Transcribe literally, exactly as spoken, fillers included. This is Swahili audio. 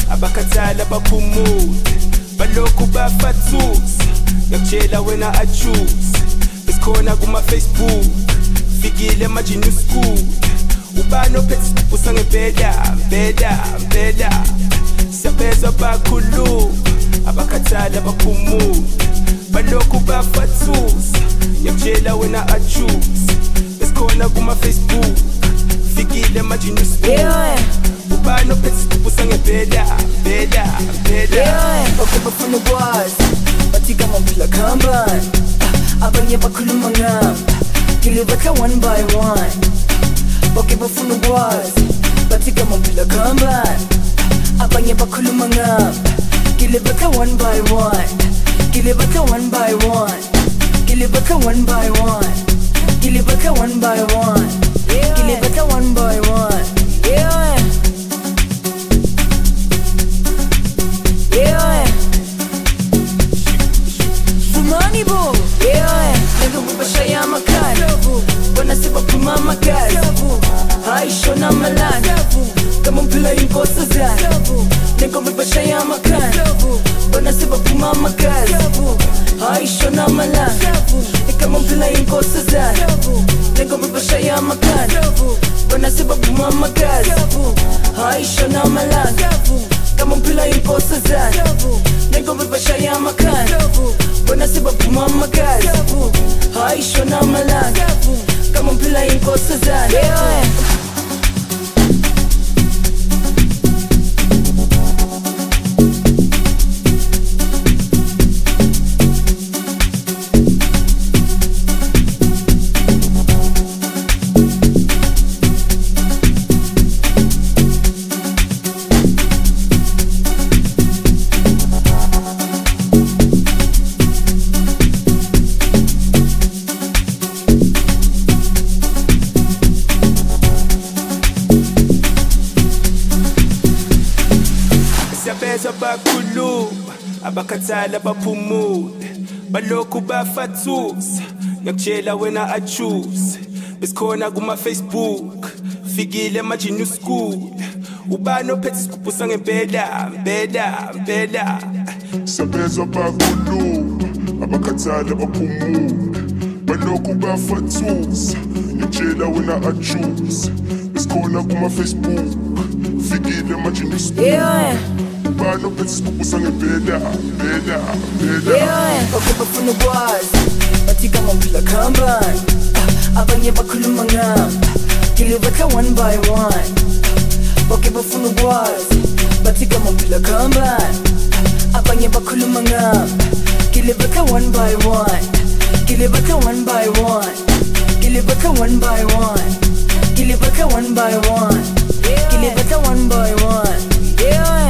abakhathala baphumule balokhu bafathusa ngakutshela wena achoose besikhona kuma Facebook fikile manje new school ubani ophethe usangempela mpela mpela siyapeza bakhulu abakhathala baphumule balokhu bafathusa ngakutshela wena achoose besikhona kuma Facebook fikile manje new school ubani ophethe usangempela mpela mpela okay bafuna ukwazi bathi kama mphila khamba abanye bakhuluma ngami ngilibatha one by one okay bafuna ukwazi bathi kama mphila khamba abanye bakhuluma ngami ngilibatha one by one ngilibatha one by one ngilibatha one by one ngilibatha one by one ngilibatha one by one yeah yeah Fumani bo yeah nigga mubashaya makali wana siba puma makali hai shona malani kama mpila inkosa zani nigga mubashaya makali wana siba puma makali hai shona malani kama mpila inkosa zani nigga mubashaya makali wana siba puma makali hai shona malani kama mpila inkosa zani nigga mubashaya makali wana siba puma makali hai shona malani kama mpila inkosa zani bakhuluma abakhathala baphumule balokhu bafathusa ngakutshela wena achoose besikhona kuma Facebook fikile manje new school ubani ophethe isigubhu sangempela mpela mpela sabeza bakhuluma abakhathala baphumule balokhu bafathusa ngakutshela wena achoose besikhona kuma Facebook fikile manje new school yeah Bano pets kubusange bela bela bela yeah okay bafuna ukwazi bathi kama mphila khamba abanye bakhuluma ngami ngilibatha one by one okay bafuna ukwazi bathi kama mphila khamba abanye bakhuluma ngami ngilibatha one by one ngilibatha one by one ngilibatha one by one ngilibatha one by one ngilibatha one by one yeah